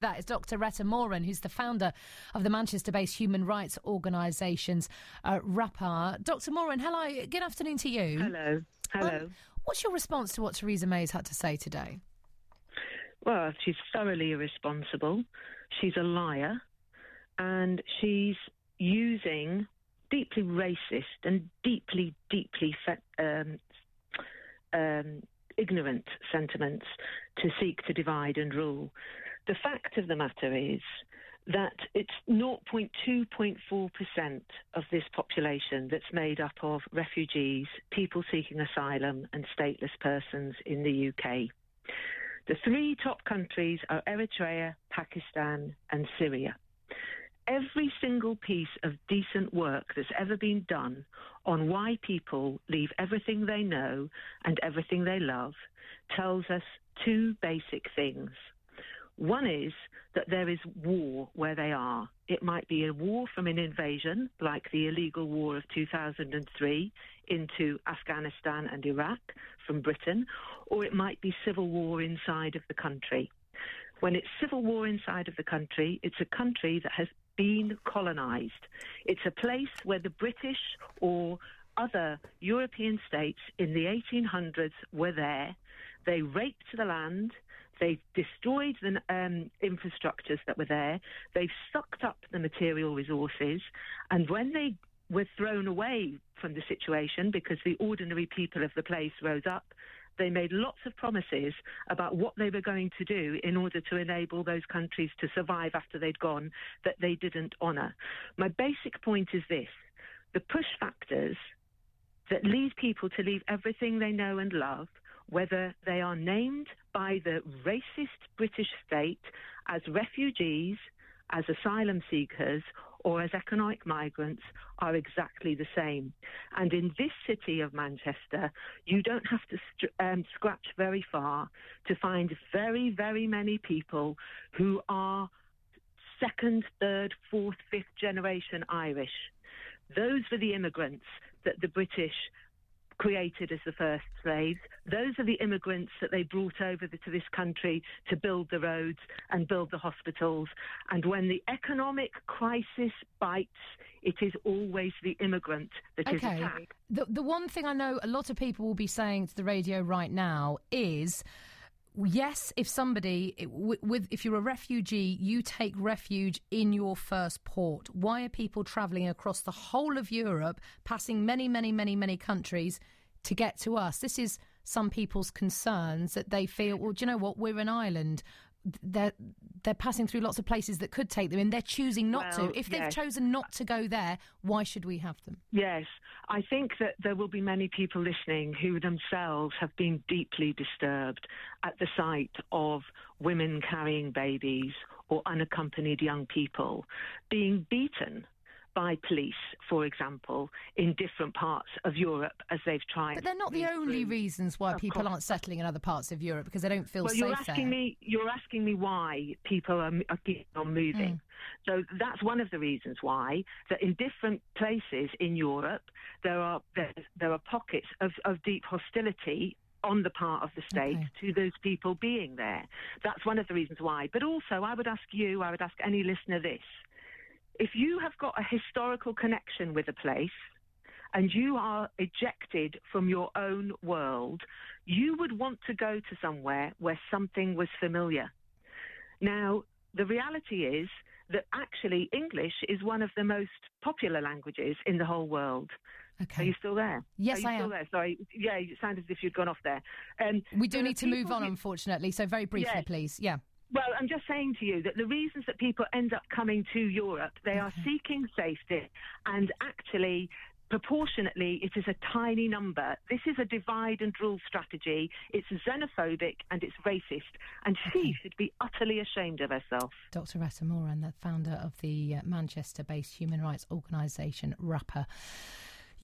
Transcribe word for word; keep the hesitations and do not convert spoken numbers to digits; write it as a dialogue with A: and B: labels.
A: That is Doctor Retta Moran, who's the founder of the Manchester-based human rights organisations uh, RAPAR. Doctor Moran, hello. Good afternoon to you.
B: Hello. Hello.
A: Um, what's your response to what Theresa May's had to say today?
B: Well, she's thoroughly irresponsible. She's a liar. And she's using deeply racist and deeply, deeply fe- um, um, ignorant sentiments to seek to divide and rule. The fact of the matter is that it's zero point two zero point four percent of this population that's made up of refugees, people seeking asylum and stateless persons in the U K. The three top countries are Eritrea, Pakistan and Syria. Every single piece of decent work that's ever been done on why people leave everything they know and everything they love tells us two basic things. One is that there is war where they are. It might be a war from an invasion, like the illegal war of two thousand three into Afghanistan and Iraq from Britain, or it might be civil war inside of the country. When it's civil war inside of the country, it's a country that has been colonised. It's a place where the British or other European states in the eighteen hundreds were there. They raped the land. They've destroyed the um, infrastructures that were there. They've sucked up the material resources. And when they were thrown away from the situation because the ordinary people of the place rose up, they made lots of promises about what they were going to do in order to enable those countries to survive after they'd gone that they didn't honour. My basic point is this. The push factors that lead people to leave everything they know and love, whether they are named by the racist British state as refugees, as asylum seekers, or as economic migrants, are exactly the same. And in this city of Manchester, you don't have to st- um, scratch very far to find very, very many people who are second, third, fourth, fifth generation Irish. Those were the immigrants that the British created as the first slaves. Those are the immigrants that they brought over the, to this country to build the roads and build the hospitals. And when the economic crisis bites, it is always the immigrant that
A: okay.
B: is attacked.
A: The, the one thing I know a lot of people will be saying to the radio right now is, yes, if somebody, with if you're a refugee, you take refuge in your first port. Why are people travelling across the whole of Europe, passing many, many, many, many countries to get to us? This is some people's concerns, that they feel, well, do you know what, we're an island. They're, they're passing through lots of places that could take them in. They're choosing not
B: well,
A: to. If
B: yes.
A: they've chosen not to go there, why should we have them?
B: Yes, I think that there will be many people listening who themselves have been deeply disturbed at the sight of women carrying babies or unaccompanied young people being beaten by police, for example, in different parts of Europe as they've tried.
A: But they're not the only
B: through.
A: reasons why
B: Of
A: people
B: course.
A: aren't settling in other parts of Europe, because they don't feel
B: well,
A: safe
B: you're asking
A: there.
B: me. You're asking me why people are, are keeping on moving.
A: Mm.
B: So that's one of the reasons why that in different places in Europe there are there, there are pockets of, of deep hostility on the part of the state
A: okay.
B: to those people being there. That's one of the reasons why. But also, I would ask you, I would ask any listener this. If you have got a historical connection with a place and you are ejected from your own world, you would want to go to somewhere where something was familiar. Now, the reality is that actually English is one of the most popular languages in the whole world.
A: Okay.
B: Are you still there?
A: Yes,
B: Are you
A: I
B: still
A: am.
B: there? Sorry. Yeah, it sounded as if you'd gone off there. Um,
A: we do
B: there
A: need
B: are
A: to move
B: people
A: on,
B: who-
A: unfortunately, so very briefly,
B: Yes.
A: please. Yeah.
B: Well, I'm just saying to you that the reasons that people end up coming to Europe, they are
A: Okay.
B: seeking safety, and actually, proportionately, it is a tiny number. This is a divide and rule strategy. It's xenophobic and it's racist, and
A: Okay.
B: she should be utterly ashamed of herself.
A: Doctor Retta Moran, the founder of the uh, Manchester-based human rights organisation RAPAR.